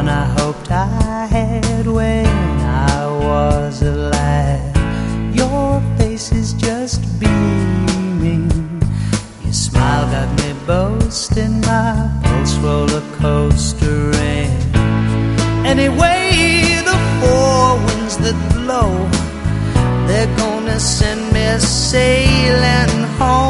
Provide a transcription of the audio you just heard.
one I hoped I had when I was a lad. Your face is just beaming, your smile got me boasting, my pulse roller coastering. Anyway, the four winds that blow, they're gonna send me sailing home.